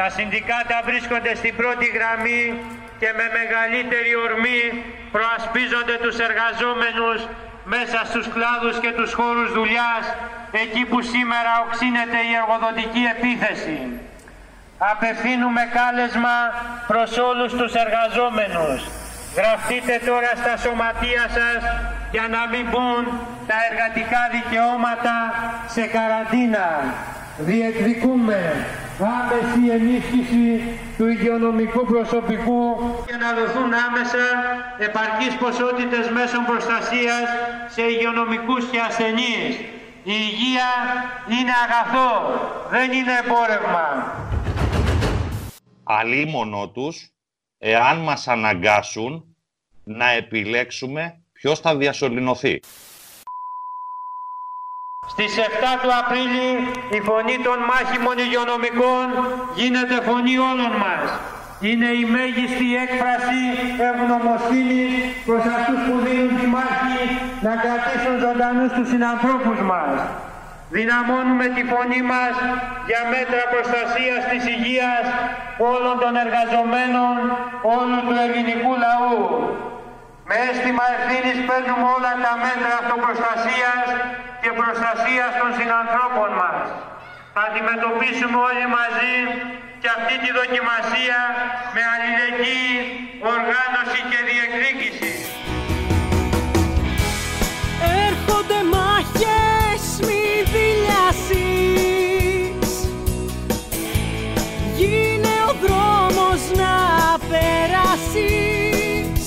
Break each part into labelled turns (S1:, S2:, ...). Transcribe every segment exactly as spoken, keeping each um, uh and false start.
S1: Τα συνδικάτα βρίσκονται στην πρώτη γραμμή και με μεγαλύτερη ορμή προασπίζονται τους εργαζόμενους μέσα στους κλάδους και τους χώρους δουλειάς, εκεί που σήμερα οξύνεται η εργοδοτική επίθεση. Απευθύνουμε κάλεσμα προς όλους τους εργαζόμενους. Γραφτείτε τώρα στα σωματεία σας για να μην μπουν τα εργατικά δικαιώματα σε καραντίνα. Διεκδικούμε άμεση ενίσχυση του υγειονομικού προσωπικού και να δοθούν άμεσα επαρκείς ποσότητες μέσων προστασίας σε υγειονομικούς και ασθενείς. Η υγεία είναι αγαθό, δεν είναι εμπόρευμα.
S2: Αλίμονο τους, εάν μας αναγκάσουν να επιλέξουμε ποιος θα διασωληνωθεί.
S1: Στις επτά του Απρίλη η φωνή των μάχημων υγειονομικών γίνεται φωνή όλων μας. Είναι η μέγιστη έκφραση ευγνωμοσύνης προς αυτούς που δίνουν τη μάχη να κρατήσουν ζωντανούς τους συνανθρώπους μας. Δυναμώνουμε τη φωνή μας για μέτρα προστασίας της υγείας όλων των εργαζομένων όλου του ελληνικού λαού. Με αίσθημα ευθύνης παίρνουμε όλα τα μέτρα αυτοπροστασίας και προστασίας των συνανθρώπων μας. Θα αντιμετωπίσουμε όλοι μαζί και αυτή τη δοκιμασία με αλληλεγγύη, οργάνωση και διεκδίκηση.
S3: Έρχονται μάχες, μη δειλιάσεις. Γίνε ο δρόμος να περάσεις.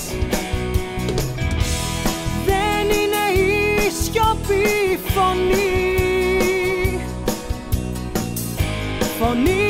S3: Δεν είναι η σιωπή φωνή. Φωνή